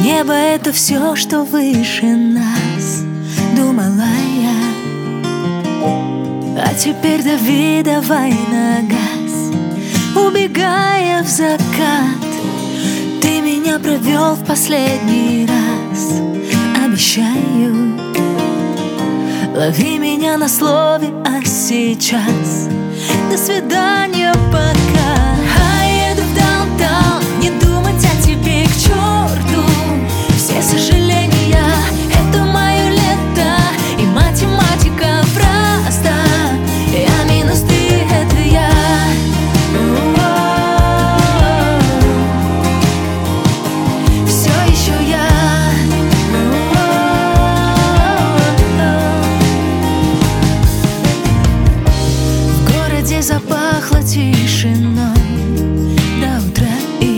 Небо — это все, что выше нас, думала я. А теперь дави, давай на газ, убегая в закат. Ты меня провел в последний раз, обещаю. Лови меня на слове, а сейчас до свидания, пока. А еду в даунтаун, не думать о тебе к черту. Все сожаления — это мое лето, и математика проста. Я минус ты — это я. Все еще я. В городе запахло тишиной до утра, и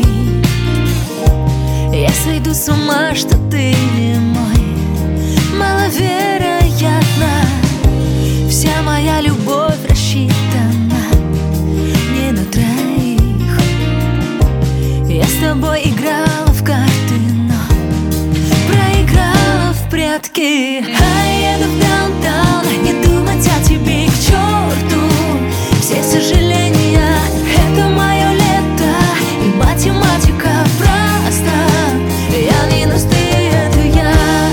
я сойду с ума, что ты не мой. Маловероятно, вся моя любовь рассчитана не на троих. Я с тобой играла в карты, но проиграла в прятки. А еду в даунтаун, не думать о тебе к черту. Все сожаления — это мое лето, и математика проста. Я минус ты — это я.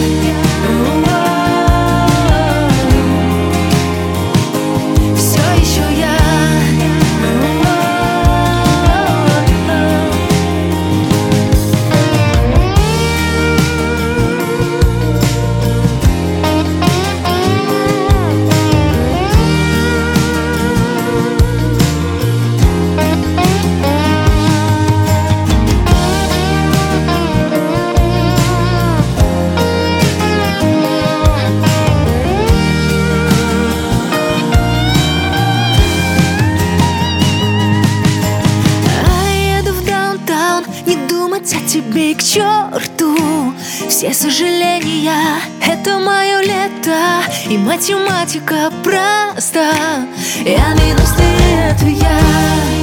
Все еще я. Не думать о тебе к черту. Все сожаления — это мое лето, и математика проста. Я минус ты — это я.